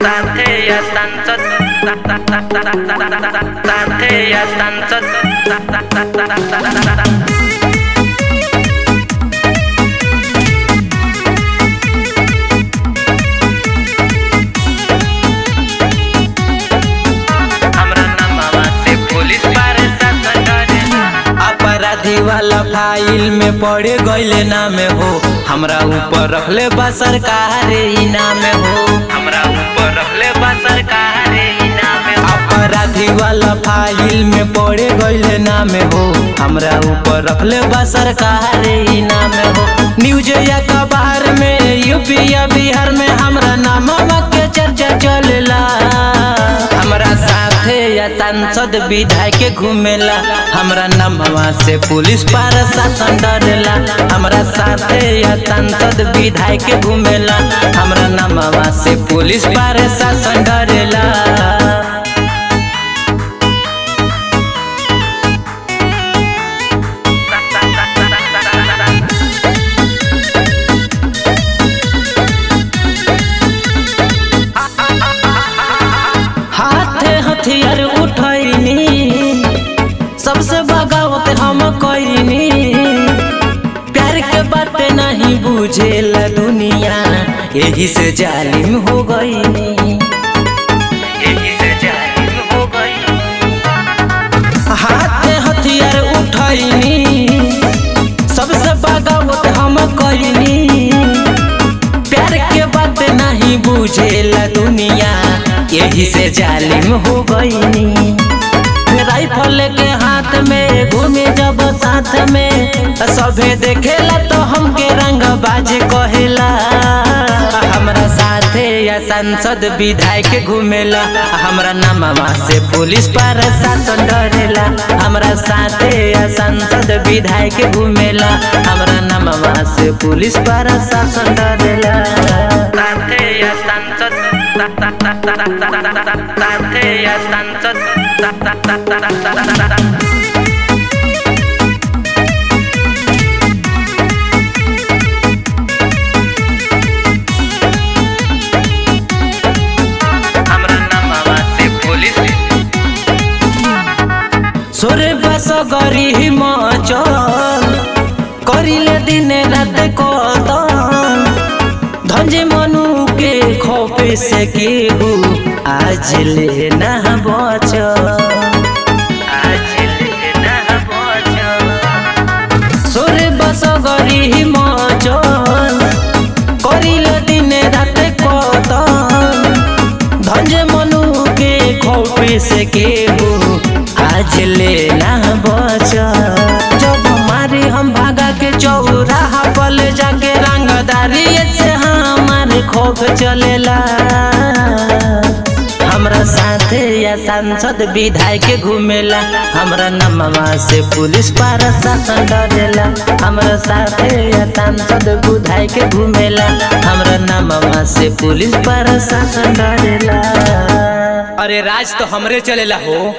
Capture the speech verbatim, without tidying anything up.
Santeya Sansad Santeya Sansad अपराधी वाला file में पड़े गईले नाम हो, हमरा ऊपर रखले बा सरकार इनाम हो। हमरा ऊपर रखले बा सरकार इनाम हो। अपराधी वाला फाइल में पड़े गईले नाम हो, हमरा ऊपर रखले बा सरकार इनाम हो। न्यूज या अखबार में यूपी या बिहार में हमरा नाम के चर्चा चलेला। हमरा साथे या सांसद विधायक घूमेला, हमरा नामवा से पुलिस प्रशासन डरेला। हमरा साथे या सांसद विधायक घूमेला, हमरा नामवा से पुलिस प्रशासन डरेला। हाथे हथियार उठैनी, सबसे बगावत हम कईनी। प्यार के बात नहीं बुझेला दुनिया, यही से जालिम हो गईनी। यही से जालिम हो गई। हाथे हथियार उठैनी, सबसे बगावत हम कईनी। प्यार के बात नहीं बुझेला दुनिया, यही से जालिम हो गईनी। राइफल के हाथ में घूमे जब साथ में, सभे देखेला तो हमके रंग बाज कहेला। हमरा साथे या सांसद विधायक घूमेला, हमरा नामवा से पुलिस प्रशासन डरेला। हमरा साथे या सांसद विधायक घूमेला, हमरा नामवा से पुलिस प्रशासन डरेला। Santeya Sansad Santeya Sansad हमरा नामवा से पुलिस सोरे बस गरी मचल, करिले दिन रात कतल। धंजे मनु के खौफे से केहू आज ले ना बचल। आज लेना बचल। सोरे बस गरी मचल, करिले दिन रात कतल। धंजे मनु के खौफे से केहू आज ले ना बचल। जब मारी हम भागा के चौराहा पल जाके रंगदारी से हमारे खौफ चलेला। हमरा साथे या सांसद विधायक घूमेला, हमरा नामवा से पुलिस प्रशासन डरेला। हमरा साथे या सांसद विधायक घूमेला, हमरा नामवा से पुलिस प्रशासन डरेला। अरे राज तो हमरे चलेला हो।